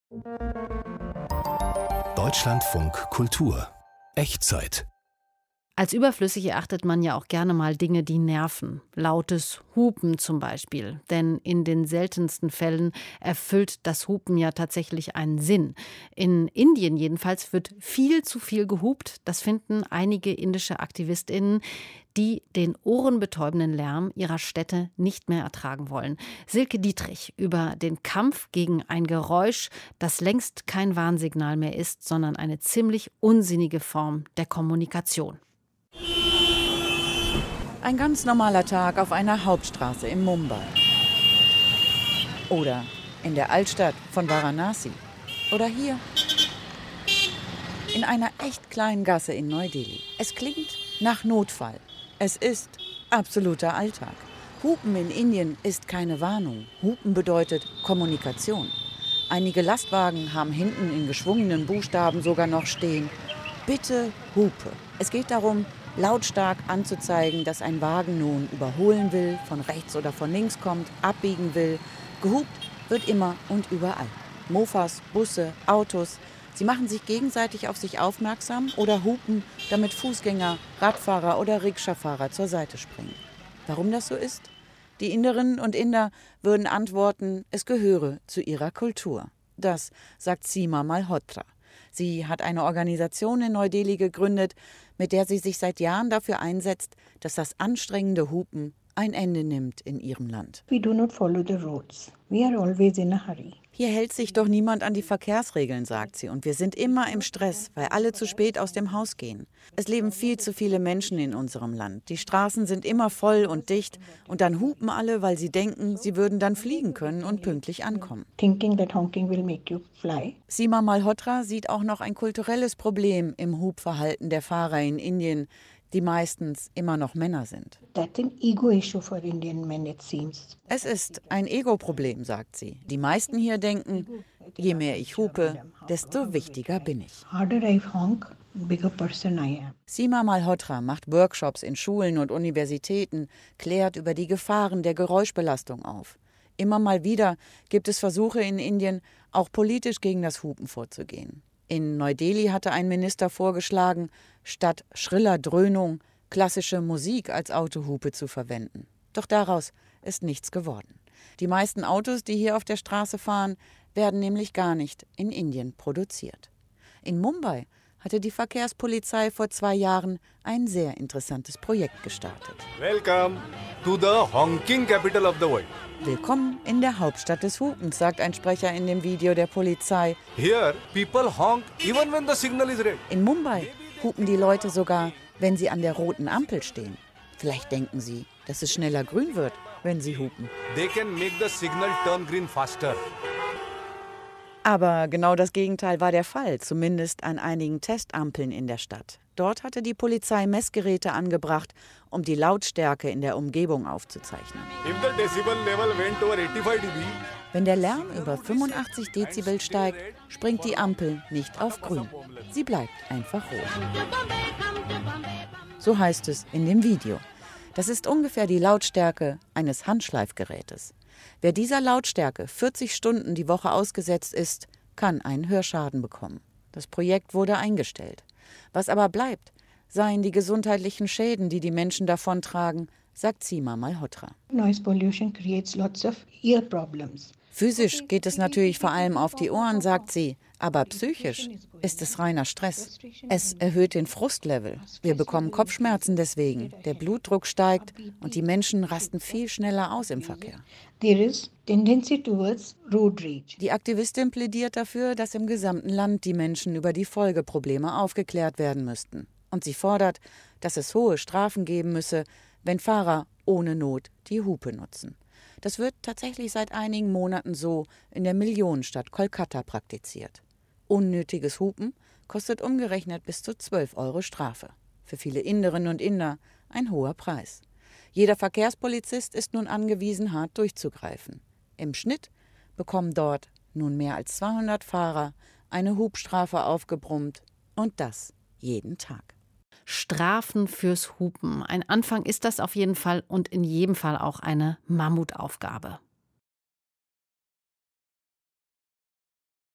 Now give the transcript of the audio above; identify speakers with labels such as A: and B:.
A: Deutschlandfunk Kultur. Echtzeit.
B: Als überflüssig erachtet man ja auch gerne mal Dinge, die nerven. Lautes Hupen zum Beispiel. Denn in den seltensten Fällen erfüllt das Hupen ja tatsächlich einen Sinn. In Indien jedenfalls wird viel zu viel gehupt. Das finden einige indische AktivistInnen, die den ohrenbetäubenden Lärm ihrer Städte nicht mehr ertragen wollen. Silke Dietrich über den Kampf gegen ein Geräusch, das längst kein Warnsignal mehr ist, sondern eine ziemlich unsinnige Form der Kommunikation.
C: Ein ganz normaler Tag auf einer Hauptstraße in Mumbai. Oder in der Altstadt von Varanasi. Oder hier in einer echt kleinen Gasse in Neu-Delhi. Es klingt nach Notfall. Es ist absoluter Alltag. Hupen in Indien ist keine Warnung. Hupen bedeutet Kommunikation. Einige Lastwagen haben hinten in geschwungenen Buchstaben sogar noch stehen: Bitte hupe. Es geht darum, lautstark anzuzeigen, dass ein Wagen nun überholen will, von rechts oder von links kommt, abbiegen will. Gehupt wird immer und überall. Mofas, Busse, Autos, sie machen sich gegenseitig auf sich aufmerksam oder hupen, damit Fußgänger, Radfahrer oder Rikscha-Fahrer zur Seite springen. Warum das so ist? Die Inderinnen und Inder würden antworten, es gehöre zu ihrer Kultur. Das sagt Seema Malhotra. Sie hat eine Organisation in Neu-Delhi gegründet, mit der sie sich seit Jahren dafür einsetzt, dass das anstrengende Hupen ein Ende nimmt in ihrem Land.
D: We do not follow the roads. We are always in a hurry.
C: Hier hält sich doch niemand an die Verkehrsregeln, sagt sie. Und wir sind immer im Stress, weil alle zu spät aus dem Haus gehen. Es leben viel zu viele Menschen in unserem Land. Die Straßen sind immer voll und dicht. Und dann hupen alle, weil sie denken, sie würden dann fliegen können und pünktlich ankommen.
D: Thinking that honking will make you fly.
C: Seema Malhotra sieht auch noch ein kulturelles Problem im Hupverhalten der Fahrer in Indien, die meistens immer noch Männer sind.
D: That's an ego issue for Indian men, it seems.
C: Es ist ein Ego-Problem, sagt sie. Die meisten hier denken, je mehr ich hupe, desto wichtiger bin ich.
D: Harder I honk, bigger person I am.
C: Seema Malhotra macht Workshops in Schulen und Universitäten, klärt über die Gefahren der Geräuschbelastung auf. Immer mal wieder gibt es Versuche in Indien, auch politisch gegen das Hupen vorzugehen. In Neu-Delhi hatte ein Minister vorgeschlagen, statt schriller Dröhnung klassische Musik als Autohupe zu verwenden. Doch daraus ist nichts geworden. Die meisten Autos, die hier auf der Straße fahren, werden nämlich gar nicht in Indien produziert. In Mumbai hatte die Verkehrspolizei vor 2 Jahren ein sehr interessantes Projekt gestartet.
E: Welcome to the honking capital of the world.
C: Willkommen in der Hauptstadt des Hupens, sagt ein Sprecher in dem Video der Polizei.
E: Here, people honk even when the signal is red.
C: In Mumbai hupen die Leute sogar, wenn sie an der roten Ampel stehen. Vielleicht denken sie, dass es schneller grün wird, wenn sie hupen.
E: They can make the signal turn green faster.
C: Aber genau das Gegenteil war der Fall, zumindest an einigen Testampeln in der Stadt. Dort hatte die Polizei Messgeräte angebracht, um die Lautstärke in der Umgebung aufzuzeichnen.
E: If the decibel level went over 85 dB,
C: Wenn der Lärm über 85 Dezibel steigt, springt die Ampel nicht auf grün. Sie bleibt einfach rot. So heißt es in dem Video. Das ist ungefähr die Lautstärke eines Handschleifgerätes. Wer dieser Lautstärke 40 Stunden die Woche ausgesetzt ist, kann einen Hörschaden bekommen. Das Projekt wurde eingestellt. Was aber bleibt, seien die gesundheitlichen Schäden, die die Menschen davontragen, sagt Seema Malhotra.
D: Noise pollution creates lots of ear problems.
C: Physisch geht es natürlich vor allem auf die Ohren, sagt sie, aber psychisch ist es reiner Stress. Es erhöht den Frustlevel. Wir bekommen Kopfschmerzen deswegen. Der Blutdruck steigt und die Menschen rasten viel schneller aus im Verkehr.
D: There is tendency towards road rage.
C: Die Aktivistin plädiert dafür, dass im gesamten Land die Menschen über die Folgeprobleme aufgeklärt werden müssten. Und sie fordert, dass es hohe Strafen geben müsse, wenn Fahrer ohne Not die Hupe nutzen. Das wird tatsächlich seit einigen Monaten so in der Millionenstadt Kolkata praktiziert. Unnötiges Hupen kostet umgerechnet bis zu 12 € Strafe. Für viele Inderinnen und Inder ein hoher Preis. Jeder Verkehrspolizist ist nun angewiesen, hart durchzugreifen. Im Schnitt bekommen dort nun mehr als 200 Fahrer eine Hubstrafe aufgebrummt. Und das jeden Tag.
B: Strafen fürs Hupen. Ein Anfang ist das auf jeden Fall und in jedem Fall auch eine Mammutaufgabe.